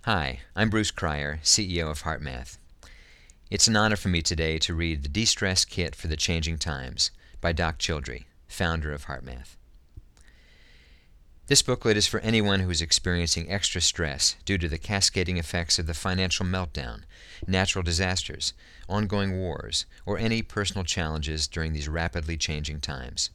Hi, I'm Bruce Cryer, CEO of HeartMath. It's an honor for me today to read the De-Stress Kit for the Changing Times by Doc Childrey, founder of HeartMath. This booklet is for anyone who is experiencing extra stress due to the cascading effects of the financial meltdown, natural disasters, ongoing wars, or any personal challenges during these rapidly changing times.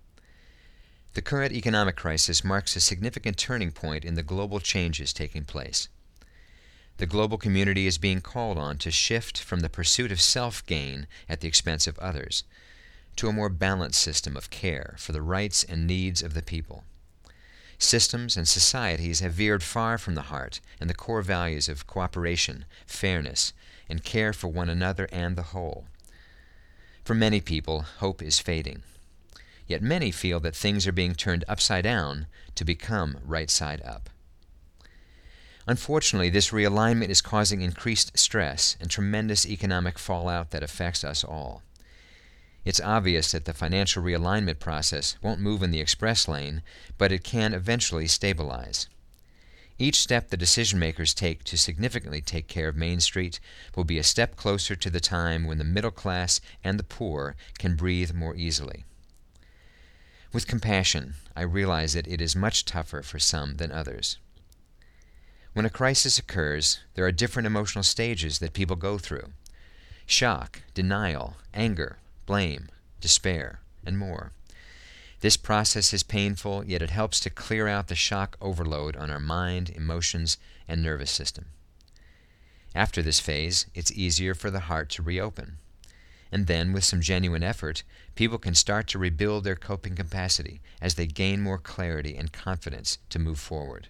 The current economic crisis marks a significant turning point in the global changes taking place. The global community is being called on to shift from the pursuit of self-gain at the expense of others to a more balanced system of care for the rights and needs of the people. Systems and societies have veered far from the heart and the core values of cooperation, fairness, and care for one another and the whole. For many people, hope is fading. Yet many feel that things are being turned upside down to become right side up. Unfortunately, this realignment is causing increased stress and tremendous economic fallout that affects us all. It's obvious that the financial realignment process won't move in the express lane, but it can eventually stabilize. Each step the decision-makers take to significantly take care of Main Street will be a step closer to the time when the middle class and the poor can breathe more easily. With compassion, I realize that it is much tougher for some than others. When a crisis occurs, there are different emotional stages that people go through: shock, denial, anger, blame, despair, and more. This process is painful, yet it helps to clear out the shock overload on our mind, emotions, and nervous system. After this phase, it's easier for the heart to reopen. And then, with some genuine effort, people can start to rebuild their coping capacity as they gain more clarity and confidence to move forward.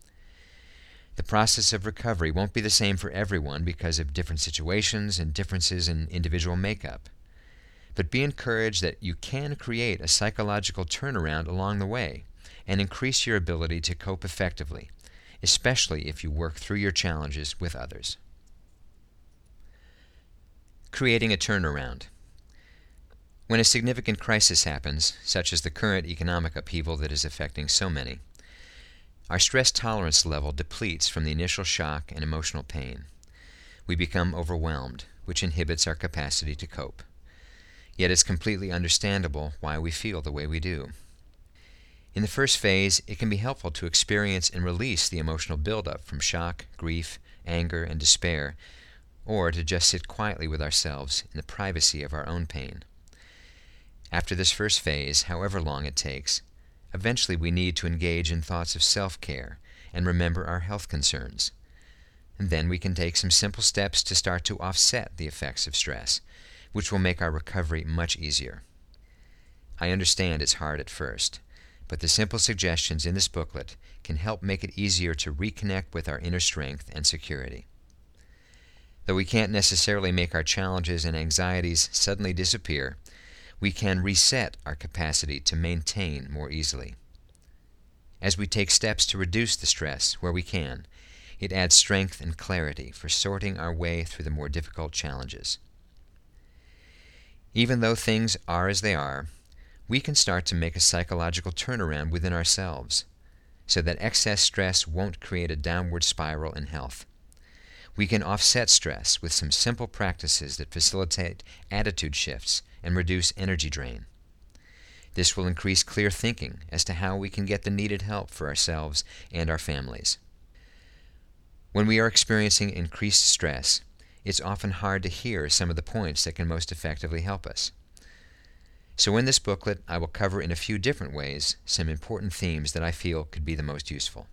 The process of recovery won't be the same for everyone because of different situations and differences in individual makeup. But be encouraged that you can create a psychological turnaround along the way and increase your ability to cope effectively, especially if you work through your challenges with others. Creating a turnaround. When a significant crisis happens, such as the current economic upheaval that is affecting so many, our stress tolerance level depletes from the initial shock and emotional pain. We become overwhelmed, which inhibits our capacity to cope. Yet it's completely understandable why we feel the way we do. In the first phase, it can be helpful to experience and release the emotional buildup from shock, grief, anger, and despair, or to just sit quietly with ourselves in the privacy of our own pain. After this first phase, however long it takes, eventually we need to engage in thoughts of self-care and remember our health concerns. And then we can take some simple steps to start to offset the effects of stress, which will make our recovery much easier. I understand it's hard at first, but the simple suggestions in this booklet can help make it easier to reconnect with our inner strength and security. Though we can't necessarily make our challenges and anxieties suddenly disappear, we can reset our capacity to maintain more easily. As we take steps to reduce the stress where we can, it adds strength and clarity for sorting our way through the more difficult challenges. Even though things are as they are, we can start to make a psychological turnaround within ourselves so that excess stress won't create a downward spiral in health. We can offset stress with some simple practices that facilitate attitude shifts and reduce energy drain. This will increase clear thinking as to how we can get the needed help for ourselves and our families. When we are experiencing increased stress, it's often hard to hear some of the points that can most effectively help us. So in this booklet, I will cover in a few different ways some important themes that I feel could be the most useful.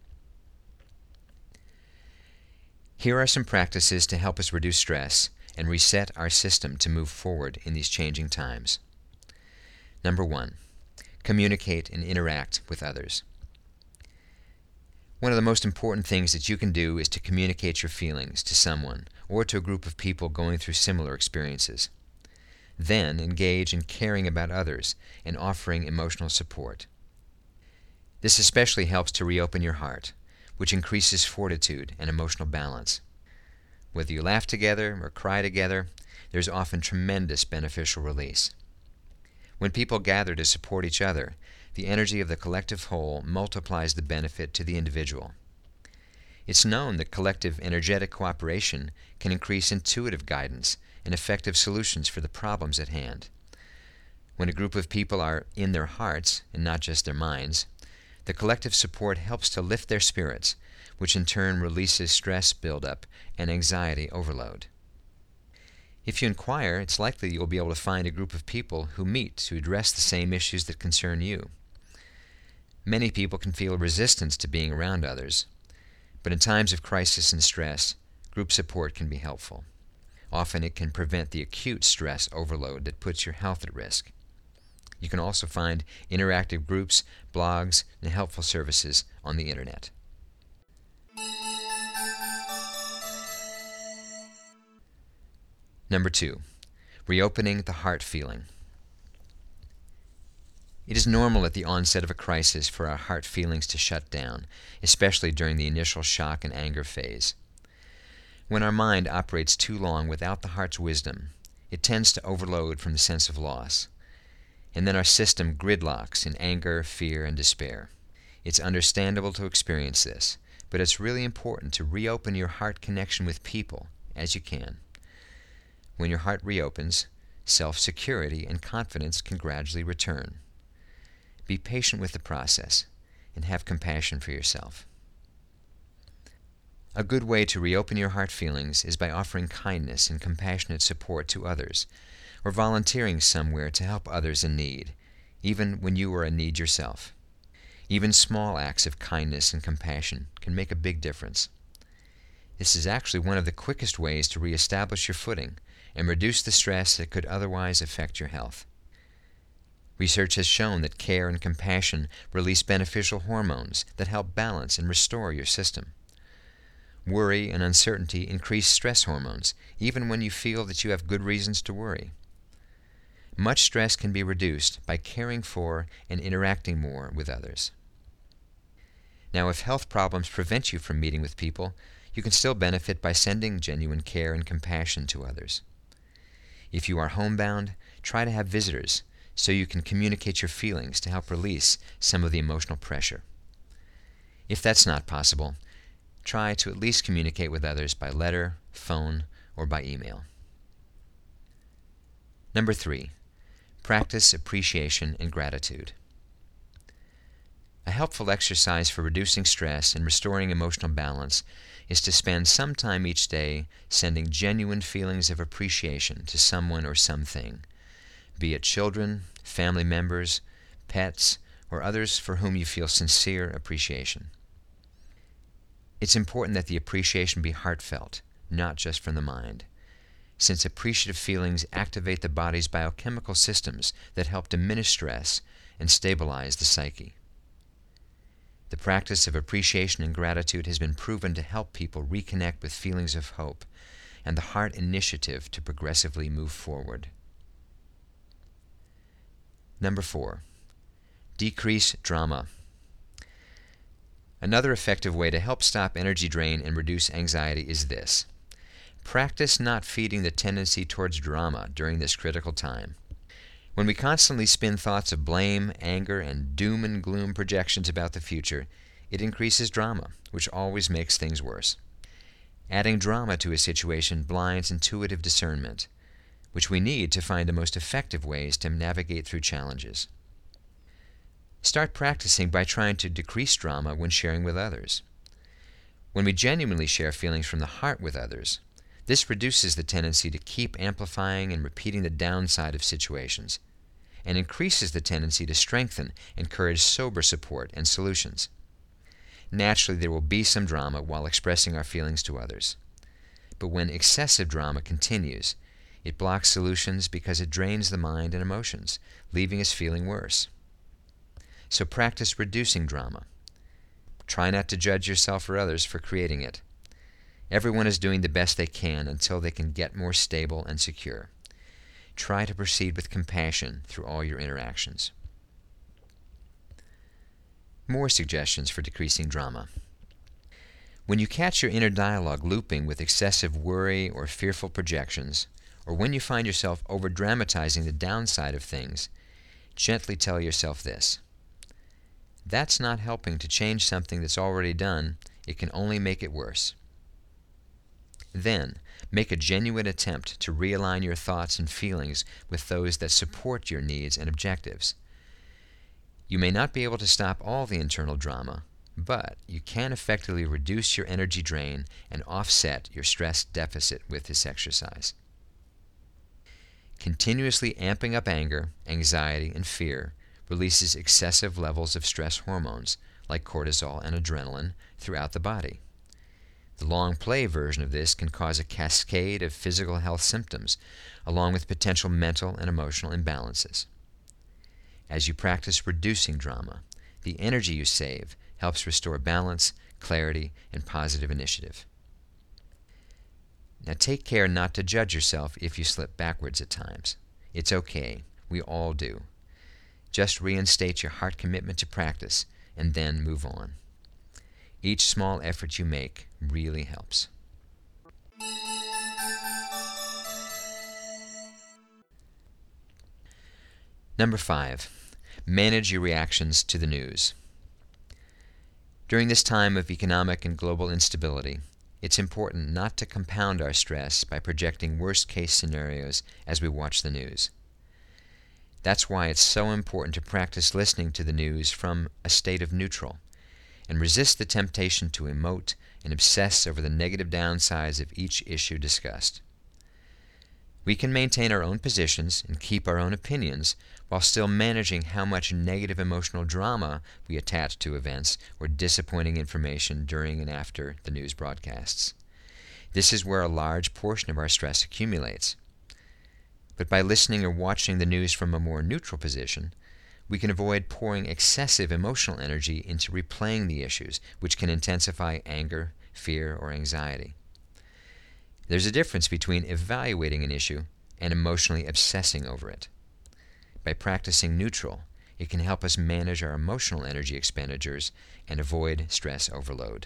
Here are some practices to help us reduce stress and reset our system to move forward in these changing times. Number 1, communicate and interact with others. One of the most important things that you can do is to communicate your feelings to someone or to a group of people going through similar experiences. Then engage in caring about others and offering emotional support. This especially helps to reopen your heart, which increases fortitude and emotional balance. Whether you laugh together or cry together, there's often tremendous beneficial release. When people gather to support each other, the energy of the collective whole multiplies the benefit to the individual. It's known that collective energetic cooperation can increase intuitive guidance and effective solutions for the problems at hand. When a group of people are in their hearts and not just their minds, the collective support helps to lift their spirits, which in turn releases stress buildup and anxiety overload. If you inquire, it's likely you'll be able to find a group of people who meet to address the same issues that concern you. Many people can feel resistance to being around others, but in times of crisis and stress, group support can be helpful. Often it can prevent the acute stress overload that puts your health at risk. You can also find interactive groups, blogs, and helpful services on the internet. Number 2, reopening the heart feeling. It is normal at the onset of a crisis for our heart feelings to shut down, especially during the initial shock and anger phase. When our mind operates too long without the heart's wisdom, it tends to overload from the sense of loss, and then our system gridlocks in anger, fear, and despair. It's understandable to experience this, but it's really important to reopen your heart connection with people as you can. When your heart reopens, self-security and confidence can gradually return. Be patient with the process and have compassion for yourself. A good way to reopen your heart feelings is by offering kindness and compassionate support to others, or volunteering somewhere to help others in need, even when you are in need yourself. Even small acts of kindness and compassion can make a big difference. This is actually one of the quickest ways to reestablish your footing and reduce the stress that could otherwise affect your health. Research has shown that care and compassion release beneficial hormones that help balance and restore your system. Worry and uncertainty increase stress hormones, even when you feel that you have good reasons to worry. Much stress can be reduced by caring for and interacting more with others. Now, if health problems prevent you from meeting with people, you can still benefit by sending genuine care and compassion to others. If you are homebound, try to have visitors so you can communicate your feelings to help release some of the emotional pressure. If that's not possible, try to at least communicate with others by letter, phone, or by email. Number 3, practice appreciation and gratitude. A helpful exercise for reducing stress and restoring emotional balance is to spend some time each day sending genuine feelings of appreciation to someone or something, be it children, family members, pets, or others for whom you feel sincere appreciation. It's important that the appreciation be heartfelt, not just from the mind, since appreciative feelings activate the body's biochemical systems that help diminish stress and stabilize the psyche. The practice of appreciation and gratitude has been proven to help people reconnect with feelings of hope and the heart initiative to progressively move forward. Number 4, decrease drama. Another effective way to help stop energy drain and reduce anxiety is this: practice not feeding the tendency towards drama during this critical time. When we constantly spin thoughts of blame, anger, and doom and gloom projections about the future, it increases drama, which always makes things worse. Adding drama to a situation blinds intuitive discernment, which we need to find the most effective ways to navigate through challenges. Start practicing by trying to decrease drama when sharing with others. When we genuinely share feelings from the heart with others, this reduces the tendency to keep amplifying and repeating the downside of situations, and increases the tendency to strengthen and encourage sober support and solutions. Naturally, there will be some drama while expressing our feelings to others. But when excessive drama continues, it blocks solutions because it drains the mind and emotions, leaving us feeling worse. So practice reducing drama. Try not to judge yourself or others for creating it. Everyone is doing the best they can until they can get more stable and secure. Try to proceed with compassion through all your interactions. More suggestions for decreasing drama. When you catch your inner dialogue looping with excessive worry or fearful projections, or when you find yourself over-dramatizing the downside of things, gently tell yourself this: that's not helping to change something that's already done It can only make it worse. Then, make a genuine attempt to realign your thoughts and feelings with those that support your needs and objectives. You may not be able to stop all the internal drama, but you can effectively reduce your energy drain and offset your stress deficit with this exercise. Continuously amping up anger, anxiety, and fear releases excessive levels of stress hormones, like cortisol and adrenaline, throughout the body. The long play version of this can cause a cascade of physical health symptoms, along with potential mental and emotional imbalances. As you practice reducing drama, the energy you save helps restore balance, clarity, and positive initiative. Now take care not to judge yourself if you slip backwards at times. It's okay. We all do. Just reinstate your heart commitment to practice and then move on. Each small effort you make really helps. Number 5, manage your reactions to the news. During this time of economic and global instability, it's important not to compound our stress by projecting worst-case scenarios as we watch the news. That's why it's so important to practice listening to the news from a state of neutral, and resist the temptation to emote and obsess over the negative downsides of each issue discussed. We can maintain our own positions and keep our own opinions while still managing how much negative emotional drama we attach to events or disappointing information during and after the news broadcasts. This is where a large portion of our stress accumulates. But by listening or watching the news from a more neutral position, we can avoid pouring excessive emotional energy into replaying the issues, which can intensify anger, fear, or anxiety. There's a difference between evaluating an issue and emotionally obsessing over it. By practicing neutral, it can help us manage our emotional energy expenditures and avoid stress overload.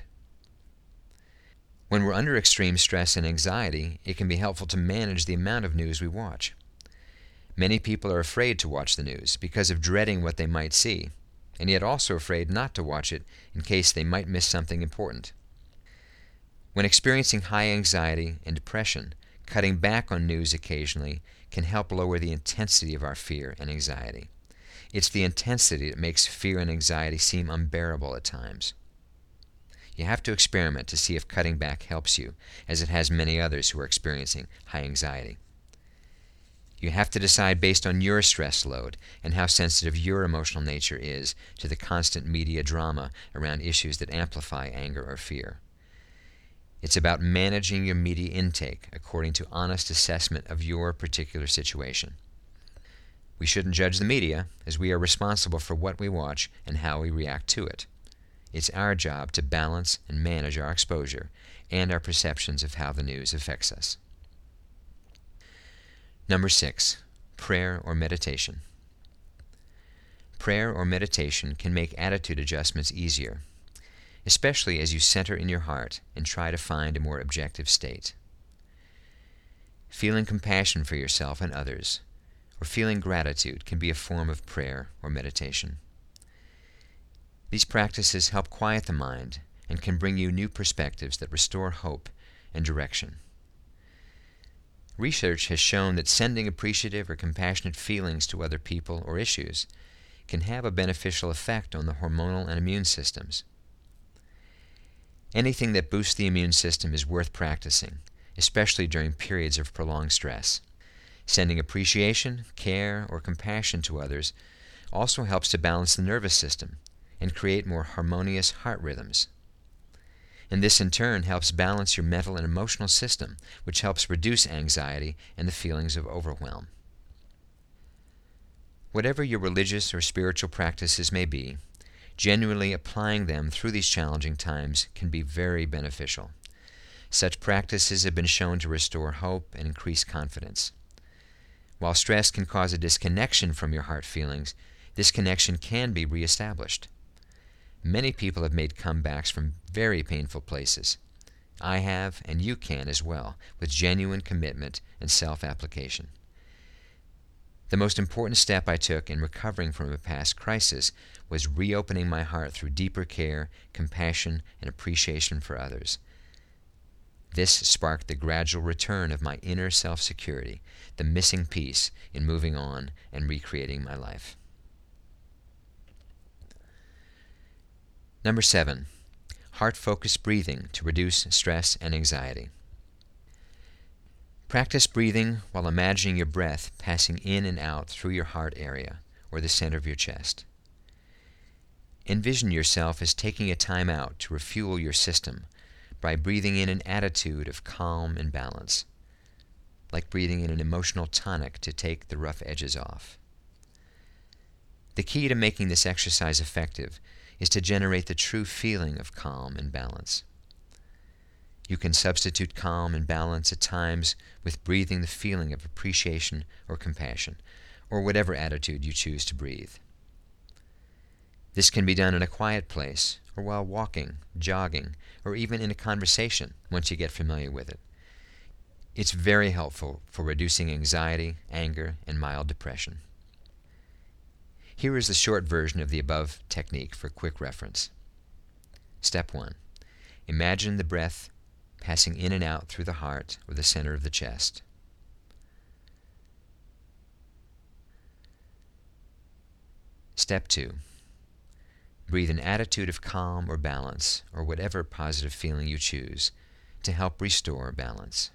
When we're under extreme stress and anxiety, it can be helpful to manage the amount of news we watch. Many people are afraid to watch the news because of dreading what they might see, and yet also afraid not to watch it in case they might miss something important. When experiencing high anxiety and depression, cutting back on news occasionally can help lower the intensity of our fear and anxiety. It's the intensity that makes fear and anxiety seem unbearable at times. You have to experiment to see if cutting back helps you, as it has many others who are experiencing high anxiety. You have to decide based on your stress load and how sensitive your emotional nature is to the constant media drama around issues that amplify anger or fear. It's about managing your media intake according to honest assessment of your particular situation. We shouldn't judge the media, as we are responsible for what we watch and how we react to it. It's our job to balance and manage our exposure and our perceptions of how the news affects us. Number 6, prayer or meditation. Prayer or meditation can make attitude adjustments easier, especially as you center in your heart and try to find a more objective state. Feeling compassion for yourself and others, or feeling gratitude, can be a form of prayer or meditation. These practices help quiet the mind and can bring you new perspectives that restore hope and direction. Research has shown that sending appreciative or compassionate feelings to other people or issues can have a beneficial effect on the hormonal and immune systems. Anything that boosts the immune system is worth practicing, especially during periods of prolonged stress. Sending appreciation, care, or compassion to others also helps to balance the nervous system and create more harmonious heart rhythms. And this in turn helps balance your mental and emotional system, which helps reduce anxiety and the feelings of overwhelm. Whatever your religious or spiritual practices may be, genuinely applying them through these challenging times can be very beneficial. Such practices have been shown to restore hope and increase confidence. While stress can cause a disconnection from your heart feelings, this connection can be reestablished. Many people have made comebacks from very painful places. I have, and you can as well, with genuine commitment and self-application. The most important step I took in recovering from a past crisis was reopening my heart through deeper care, compassion, and appreciation for others. This sparked the gradual return of my inner self-security, the missing piece in moving on and recreating my life. Number 7, heart-focused breathing to reduce stress and anxiety. Practice breathing while imagining your breath passing in and out through your heart area or the center of your chest. Envision yourself as taking a time out to refuel your system by breathing in an attitude of calm and balance, like breathing in an emotional tonic to take the rough edges off. The key to making this exercise effective is to generate the true feeling of calm and balance. You can substitute calm and balance at times with breathing the feeling of appreciation or compassion, or whatever attitude you choose to breathe. This can be done in a quiet place, or while walking, jogging, or even in a conversation once you get familiar with it. It's very helpful for reducing anxiety, anger, and mild depression. Here is the short version of the above technique for quick reference. Step 1. Imagine the breath passing in and out through the heart or the center of the chest. Step 2. Breathe an attitude of calm or balance, or whatever positive feeling you choose, to help restore balance.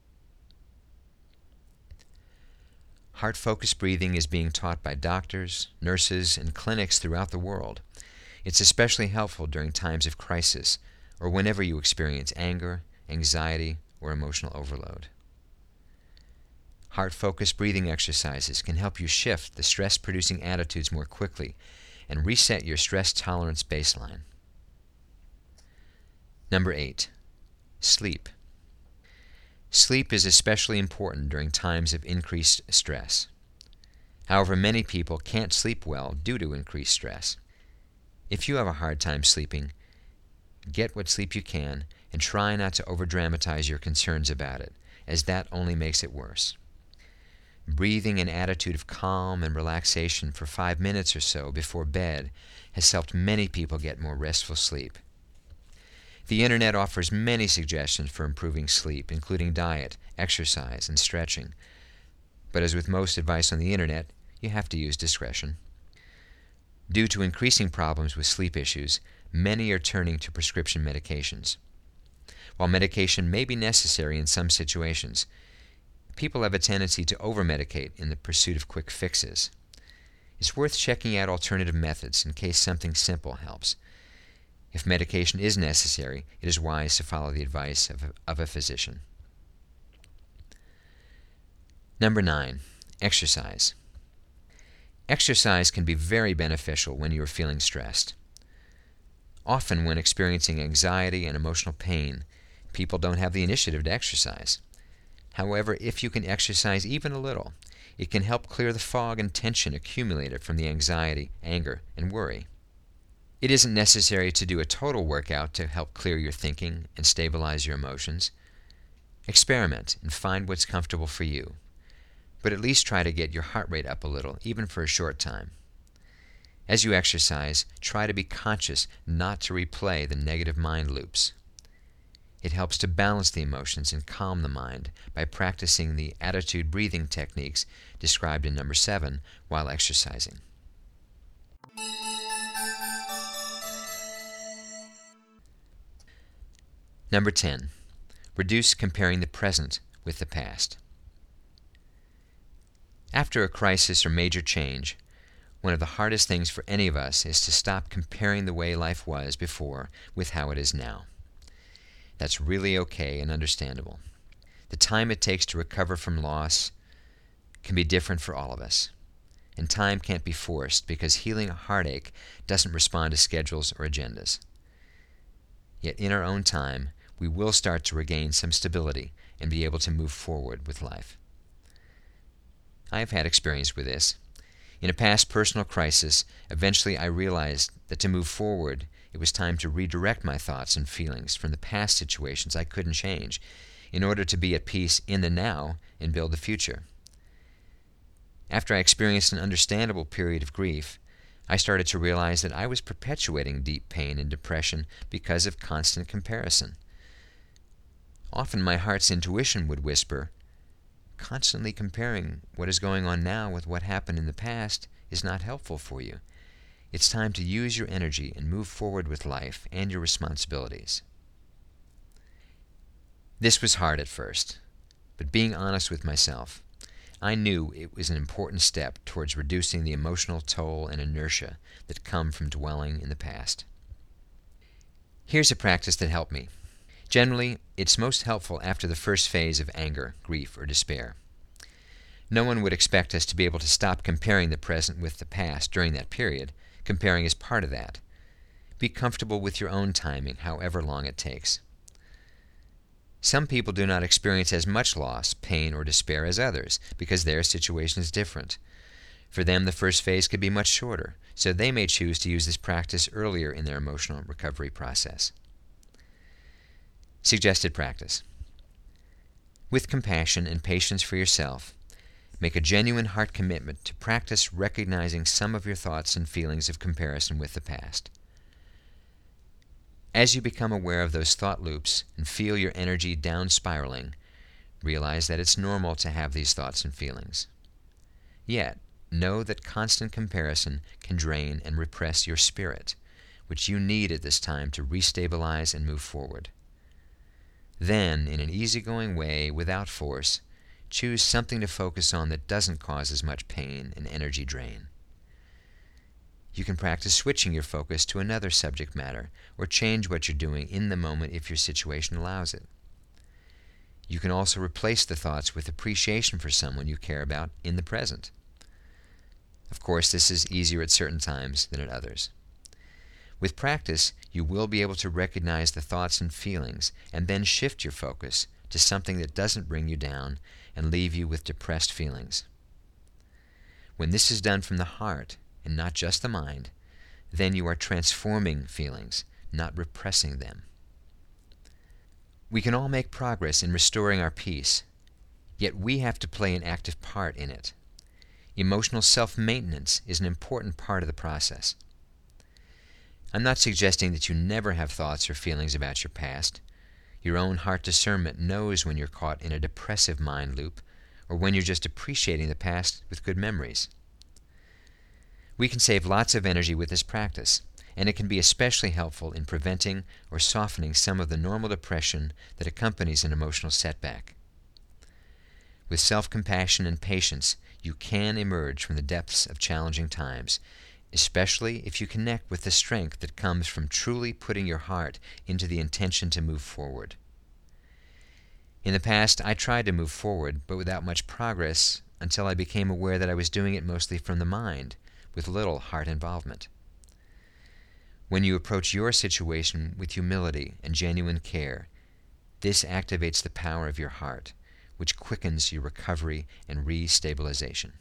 Heart-focused breathing is being taught by doctors, nurses, and clinics throughout the world. It's especially helpful during times of crisis, or whenever you experience anger, anxiety, or emotional overload. Heart-focused breathing exercises can help you shift the stress-producing attitudes more quickly and reset your stress tolerance baseline. Number 8, sleep. Sleep is especially important during times of increased stress. However, many people can't sleep well due to increased stress. If you have a hard time sleeping, get what sleep you can and try not to overdramatize your concerns about it, as that only makes it worse. Breathing an attitude of calm and relaxation for 5 minutes or so before bed has helped many people get more restful sleep. The Internet offers many suggestions for improving sleep, including diet, exercise, and stretching. But as with most advice on the Internet, you have to use discretion. Due to increasing problems with sleep issues, many are turning to prescription medications. While medication may be necessary in some situations, people have a tendency to over-medicate in the pursuit of quick fixes. It's worth checking out alternative methods in case something simple helps. If medication is necessary, it is wise to follow the advice of a physician. Number 9, exercise. Exercise can be very beneficial when you are feeling stressed. Often when experiencing anxiety and emotional pain, people don't have the initiative to exercise. However, if you can exercise even a little, it can help clear the fog and tension accumulated from the anxiety, anger, and worry. It isn't necessary to do a total workout to help clear your thinking and stabilize your emotions. Experiment and find what's comfortable for you, but at least try to get your heart rate up a little, even for a short time. As you exercise, try to be conscious not to replay the negative mind loops. It helps to balance the emotions and calm the mind by practicing the attitude breathing techniques described in number 7 while exercising. Number 10, reduce comparing the present with the past. After a crisis or major change, one of the hardest things for any of us is to stop comparing the way life was before with how it is now. That's really okay and understandable. The time it takes to recover from loss can be different for all of us, and time can't be forced because healing a heartache doesn't respond to schedules or agendas. Yet in our own time, we will start to regain some stability and be able to move forward with life. I've had experience with this. In a past personal crisis, eventually I realized that to move forward, it was time to redirect my thoughts and feelings from the past situations I couldn't change in order to be at peace in the now and build the future. After I experienced an understandable period of grief, I started to realize that I was perpetuating deep pain and depression because of constant comparison. Often my heart's intuition would whisper, constantly comparing what is going on now with what happened in the past is not helpful for you. It's time to use your energy and move forward with life and your responsibilities. This was hard at first, but being honest with myself, I knew it was an important step towards reducing the emotional toll and inertia that come from dwelling in the past. Here's a practice that helped me. Generally, it's most helpful after the first phase of anger, grief, or despair. No one would expect us to be able to stop comparing the present with the past during that period. Comparing is part of that. Be comfortable with your own timing, however long it takes. Some people do not experience as much loss, pain, or despair as others because their situation is different. For them, the first phase could be much shorter, so they may choose to use this practice earlier in their emotional recovery process. Suggested practice. With compassion and patience for yourself, make a genuine heart commitment to practice recognizing some of your thoughts and feelings of comparison with the past. As you become aware of those thought loops and feel your energy down spiraling, realize that it's normal to have these thoughts and feelings. Yet, know that constant comparison can drain and repress your spirit, which you need at this time to restabilize and move forward. Then, in an easygoing way, without force, choose something to focus on that doesn't cause as much pain and energy drain. You can practice switching your focus to another subject matter or change what you're doing in the moment if your situation allows it. You can also replace the thoughts with appreciation for someone you care about in the present. Of course, this is easier at certain times than at others. With practice, you will be able to recognize the thoughts and feelings and then shift your focus to something that doesn't bring you down and leave you with depressed feelings. When this is done from the heart and not just the mind, then you are transforming feelings, not repressing them. We can all make progress in restoring our peace, yet we have to play an active part in it. Emotional self-maintenance is an important part of the process. I'm not suggesting that you never have thoughts or feelings about your past. Your own heart discernment knows when you're caught in a depressive mind loop or when you're just appreciating the past with good memories. We can save lots of energy with this practice, and it can be especially helpful in preventing or softening some of the normal depression that accompanies an emotional setback. With self-compassion and patience, you can emerge from the depths of challenging times, especially if you connect with the strength that comes from truly putting your heart into the intention to move forward. In the past, I tried to move forward, but without much progress until I became aware that I was doing it mostly from the mind, with little heart involvement. When you approach your situation with humility and genuine care, this activates the power of your heart, which quickens your recovery and re-stabilization.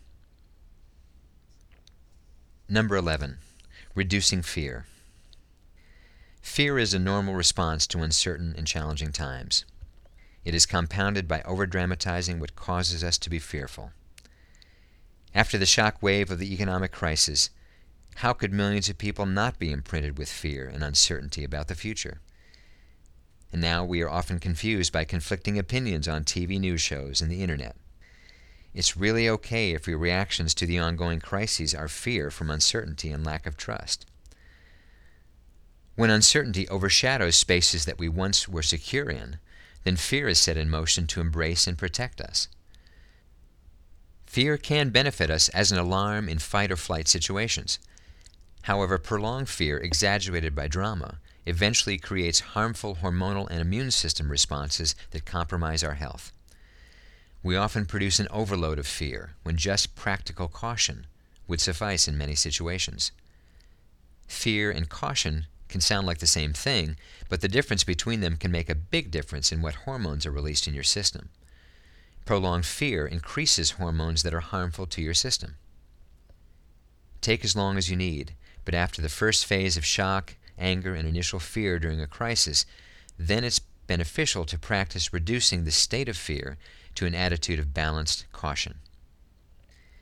Number 11. Reducing fear. Fear is a normal response to uncertain and challenging times. It is compounded by over-dramatizing what causes us to be fearful. After the shock wave of the economic crisis, how could millions of people not be imprinted with fear and uncertainty about the future? And now we are often confused by conflicting opinions on TV news shows and the internet. It's really okay if your reactions to the ongoing crises are fear from uncertainty and lack of trust. When uncertainty overshadows spaces that we once were secure in, then fear is set in motion to embrace and protect us. Fear can benefit us as an alarm in fight or flight situations. However, prolonged fear, exaggerated by drama, eventually creates harmful hormonal and immune system responses that compromise our health. We often produce an overload of fear when just practical caution would suffice in many situations. Fear and caution can sound like the same thing, but the difference between them can make a big difference in what hormones are released in your system. Prolonged fear increases hormones that are harmful to your system. Take as long as you need, but after the first phase of shock, anger, and initial fear during a crisis, then it's beneficial to practice reducing the state of fear to an attitude of balanced caution.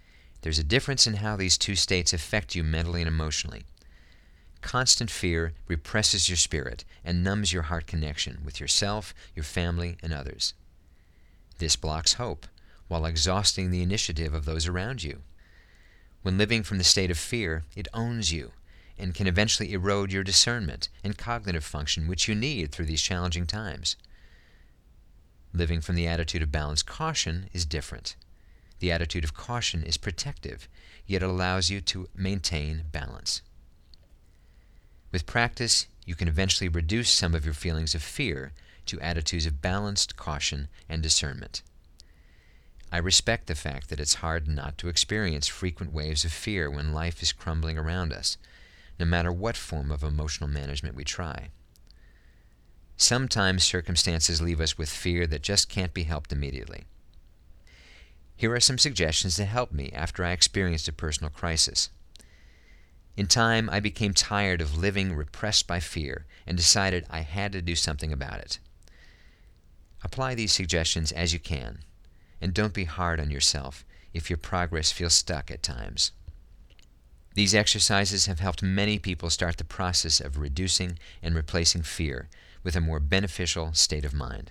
There's a difference in how these two states affect you mentally and emotionally. Constant fear represses your spirit and numbs your heart connection with yourself, your family, and others. This blocks hope, while exhausting the initiative of those around you. When living from the state of fear, it owns you and can eventually erode your discernment and cognitive function, which you need through these challenging times. Living from the attitude of balanced caution is different. The attitude of caution is protective, yet it allows you to maintain balance. With practice, you can eventually reduce some of your feelings of fear to attitudes of balanced caution and discernment. I respect the fact that it's hard not to experience frequent waves of fear when life is crumbling around us, no matter what form of emotional management we try. Sometimes circumstances leave us with fear that just can't be helped immediately. Here are some suggestions that helped me after I experienced a personal crisis. In time, I became tired of living repressed by fear and decided I had to do something about it. Apply these suggestions as you can, and don't be hard on yourself if your progress feels stuck at times. These exercises have helped many people start the process of reducing and replacing fear with a more beneficial state of mind.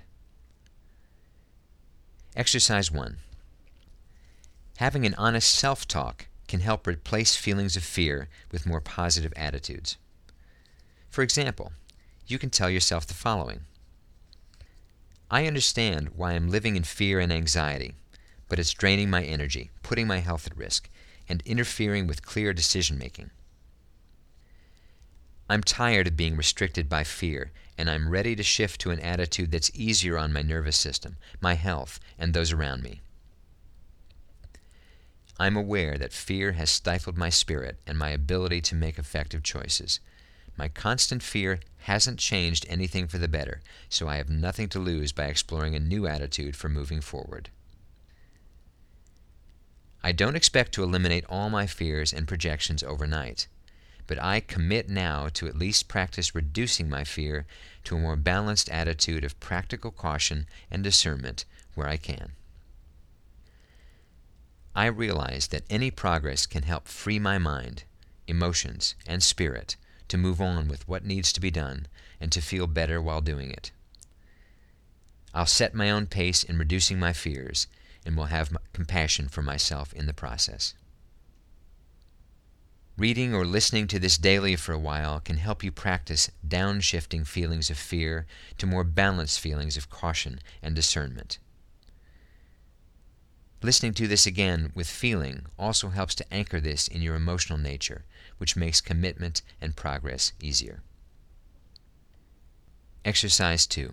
Exercise 1. Having an honest self-talk can help replace feelings of fear with more positive attitudes. For example, you can tell yourself the following: I understand why I'm living in fear and anxiety, but it's draining my energy, putting my health at risk, and interfering with clear decision-making. I'm tired of being restricted by fear, and I'm ready to shift to an attitude that's easier on my nervous system, my health, and those around me. I'm aware that fear has stifled my spirit and my ability to make effective choices. My constant fear hasn't changed anything for the better, so I have nothing to lose by exploring a new attitude for moving forward. I don't expect to eliminate all my fears and projections overnight, but I commit now to at least practice reducing my fear to a more balanced attitude of practical caution and discernment where I can. I realize that any progress can help free my mind, emotions, and spirit to move on with what needs to be done and to feel better while doing it. I'll set my own pace in reducing my fears and will have compassion for myself in the process. Reading or listening to this daily for a while can help you practice downshifting feelings of fear to more balanced feelings of caution and discernment. Listening to this again with feeling also helps to anchor this in your emotional nature, which makes commitment and progress easier. Exercise 2.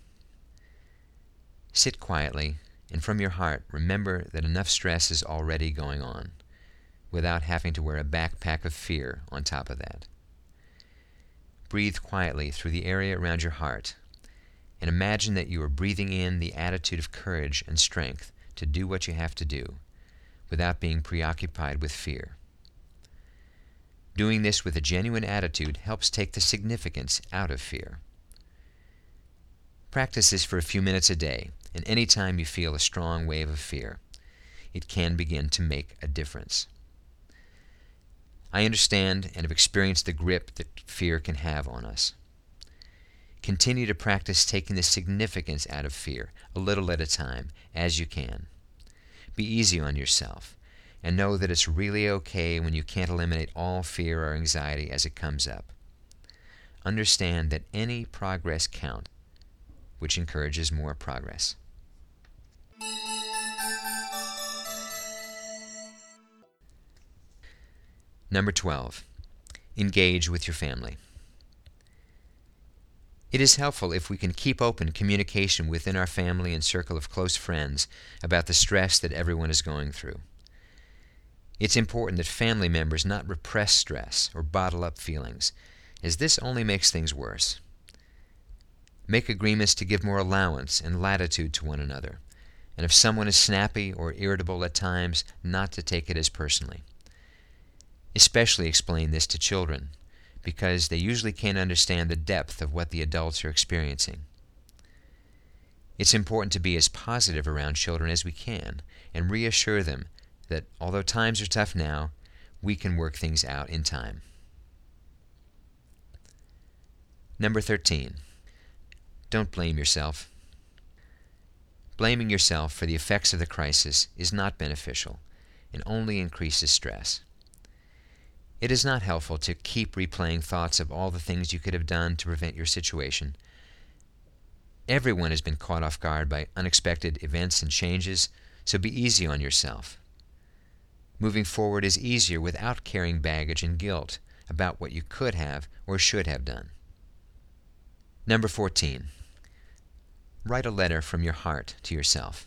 Sit quietly and from your heart remember that enough stress is already going on, without having to wear a backpack of fear on top of that. Breathe quietly through the area around your heart, and imagine that you are breathing in the attitude of courage and strength to do what you have to do, without being preoccupied with fear. Doing this with a genuine attitude helps take the significance out of fear. Practice this for a few minutes a day, and any time you feel a strong wave of fear, it can begin to make a difference. I understand and have experienced the grip that fear can have on us. Continue to practice taking the significance out of fear, a little at a time, as you can. Be easy on yourself, and know that it's really okay when you can't eliminate all fear or anxiety as it comes up. Understand that any progress counts, which encourages more progress. Number 12. Engage with your family. It is helpful if we can keep open communication within our family and circle of close friends about the stress that everyone is going through. It's important that family members not repress stress or bottle up feelings, as this only makes things worse. Make agreements to give more allowance and latitude to one another, and if someone is snappy or irritable at times, not to take it as personally. Especially explain this to children, because they usually can't understand the depth of what the adults are experiencing. It's important to be as positive around children as we can and reassure them that although times are tough now, we can work things out in time. Number 13, don't blame yourself. Blaming yourself for the effects of the crisis is not beneficial and only increases stress. It is not helpful to keep replaying thoughts of all the things you could have done to prevent your situation. Everyone has been caught off guard by unexpected events and changes, so be easy on yourself. Moving forward is easier without carrying baggage and guilt about what you could have or should have done. Number 14, write a letter from your heart to yourself.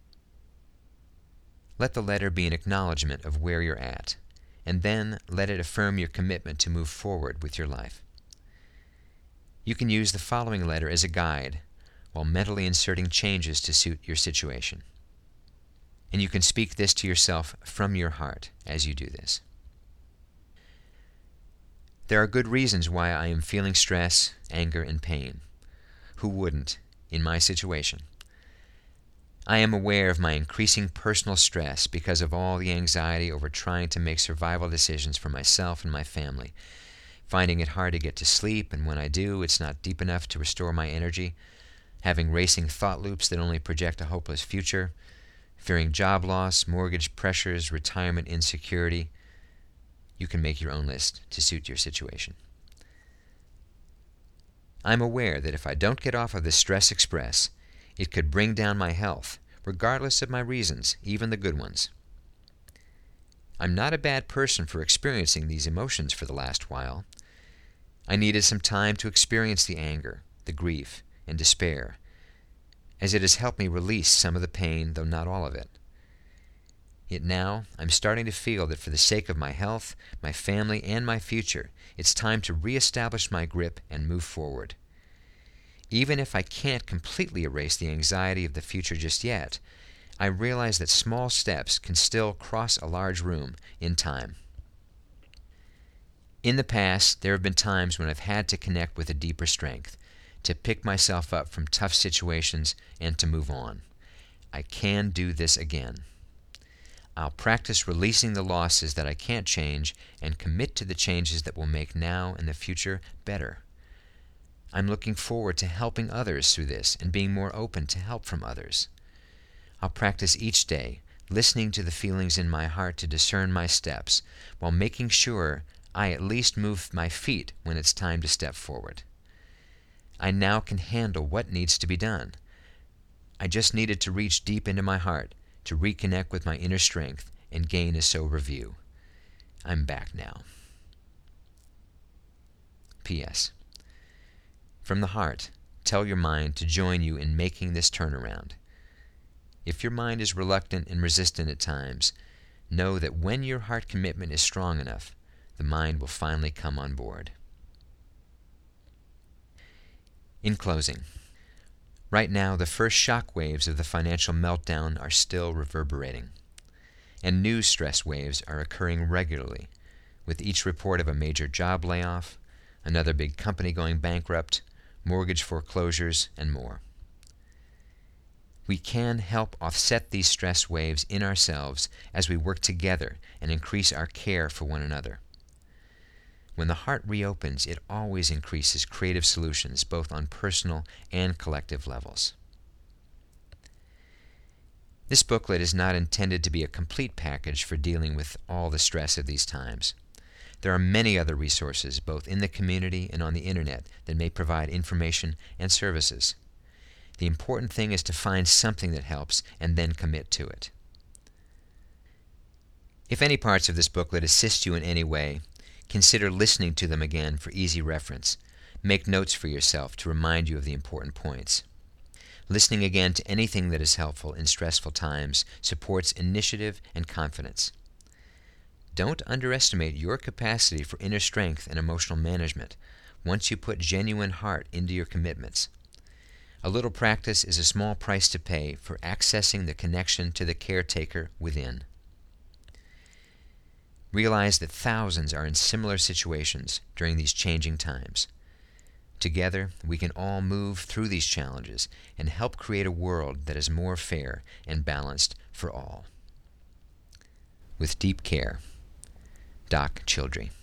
Let the letter be an acknowledgement of where you're at, and then let it affirm your commitment to move forward with your life. You can use the following letter as a guide while mentally inserting changes to suit your situation. And you can speak this to yourself from your heart as you do this. There are good reasons why I am feeling stress, anger, and pain. Who wouldn't in my situation? I am aware of my increasing personal stress because of all the anxiety over trying to make survival decisions for myself and my family, finding it hard to get to sleep, and when I do, it's not deep enough to restore my energy, having racing thought loops that only project a hopeless future, fearing job loss, mortgage pressures, retirement insecurity. You can make your own list to suit your situation. I'm aware that if I don't get off of this stress express, it could bring down my health, regardless of my reasons, even the good ones. I'm not a bad person for experiencing these emotions for the last while. I needed some time to experience the anger, the grief, and despair, as it has helped me release some of the pain, though not all of it. Yet now, I'm starting to feel that for the sake of my health, my family, and my future, it's time to reestablish my grip and move forward. Even if I can't completely erase the anxiety of the future just yet, I realize that small steps can still cross a large room in time. In the past, there have been times when I've had to connect with a deeper strength, to pick myself up from tough situations and to move on. I can do this again. I'll practice releasing the losses that I can't change and commit to the changes that will make now and the future better. I'm looking forward to helping others through this and being more open to help from others. I'll practice each day, listening to the feelings in my heart to discern my steps, while making sure I at least move my feet when it's time to step forward. I now can handle what needs to be done. I just needed to reach deep into my heart to reconnect with my inner strength and gain a sober view. I'm back now. P.S. From the heart, tell your mind to join you in making this turnaround. If your mind is reluctant and resistant at times, know that when your heart commitment is strong enough, the mind will finally come on board. In closing, right now the first shock waves of the financial meltdown are still reverberating, and new stress waves are occurring regularly, with each report of a major job layoff, another big company going bankrupt, mortgage foreclosures, and more. We can help offset these stress waves in ourselves as we work together and increase our care for one another. When the heart reopens, it always increases creative solutions, both on personal and collective levels. This booklet is not intended to be a complete package for dealing with all the stress of these times. There are many other resources, both in the community and on the internet, that may provide information and services. The important thing is to find something that helps and then commit to it. If any parts of this booklet assist you in any way, consider listening to them again for easy reference. Make notes for yourself to remind you of the important points. Listening again to anything that is helpful in stressful times supports initiative and confidence. Don't underestimate your capacity for inner strength and emotional management once you put genuine heart into your commitments. A little practice is a small price to pay for accessing the connection to the caretaker within. Realize that thousands are in similar situations during these changing times. Together, we can all move through these challenges and help create a world that is more fair and balanced for all. with deep care. Doc Childrey.